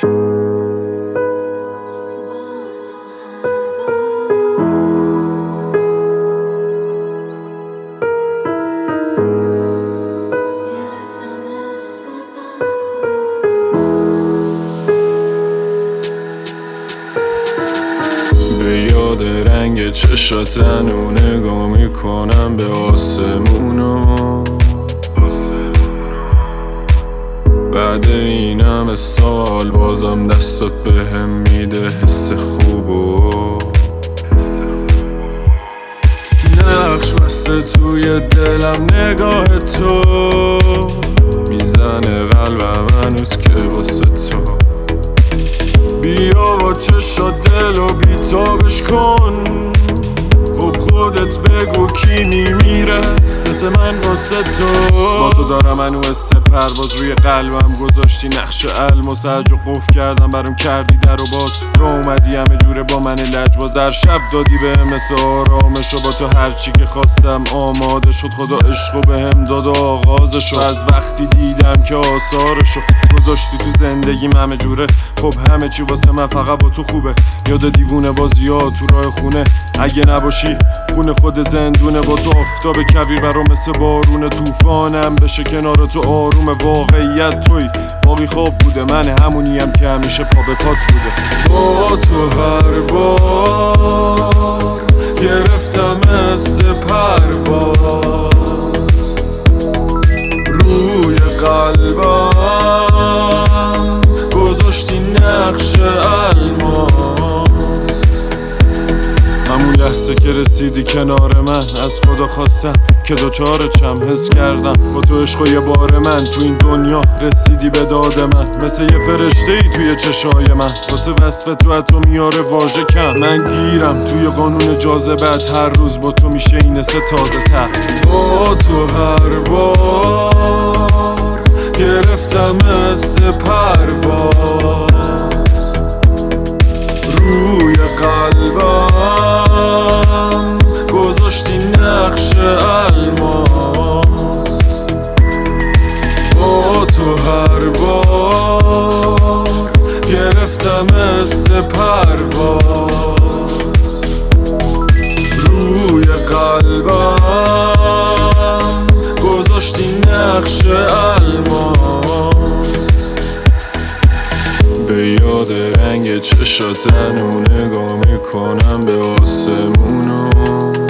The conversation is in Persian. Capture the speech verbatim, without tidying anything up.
رنگ چشاتن و نگاه میکنم به آسمونو، بعد این همه سال بازم دستات بهم میده حس خوبو. نقش بسته توی دلم نگاه تو، میزنه قلبم هنوز که واسه تو. بیا با چشات دلو بیتابش کن، خب خودت بگو کی میمیره مثل من واسه تو. با تو دارم منو است پرواز، روی قلبم گذاشتی نقش الماس. هرج و قفل کردم برام کردی در و باز، رو اومدی همه جوره با من لجباز. در شب دادی به مثل آرامش و با تو هرچی که خواستم آماده شد. خدا عشقو بهم داد و آغازشو، از وقتی دیدم که آثارشو گذاشتی تو زندگیم همه جوره. خب همه چی واسه من فقط با تو خوبه، یاد دیوونه بازی ها تو راه خونه. اگه نباشی خونه خود زندونه، با تو آفتاب کویر برام مثل بارون. طوفانم بشه کنار تو آروم، واقعیت توی باقی خواب بوده. من همونیم که همیشه پا به پات بوده. با تو هر بار گرفتم مثل پرواز، روی قلبم گذاشتی نقش الماس. همون لحظه که رسیدی کنار من، از خدا خواستم که دوچارچم. حس کردم با تو عشق و یه بار من تو این دنیا رسیدی به داد من. مثل یه فرشته ای توی چشای من، واسه وصف تو حتی میاره واژه کم. من گیرم توی قانون جاذبت، هر روز با تو میشه این سه تازه تر. با تو هر بار گرفتم مثل پرواز، روی قلبم گذاشتی نقش الماس. با تو هر بار گرفتم مثل پرواز، روی قلبم گذاشتی نقش الماس. به یاد رنگ چشاتن و نگاه میکنم به آسمونو،